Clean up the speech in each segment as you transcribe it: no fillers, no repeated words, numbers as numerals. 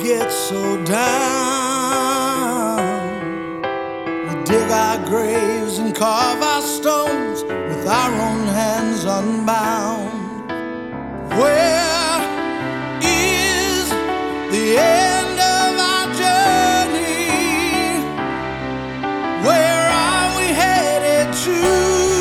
get so down. We dig our graves and carve our stones with our own hands unbound. Where is the end of our journey? Where are we headed to?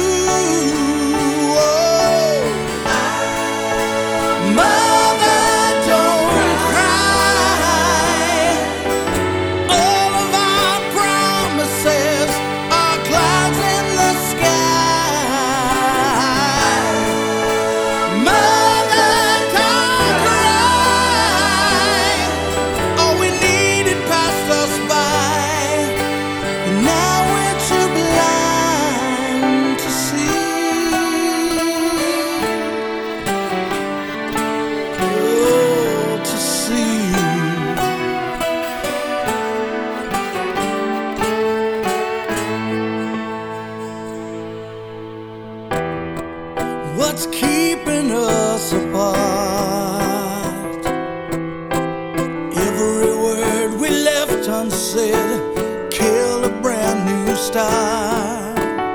What's keeping us apart? Every word we left unsaid killed a brand new start.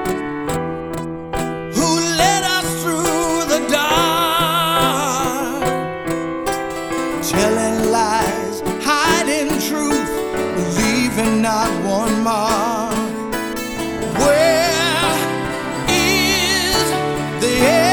Who led us through the dark? Telling lies, hiding truth, leaving not one mark. Where is the end?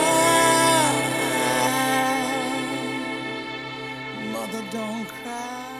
Mother, don't cry.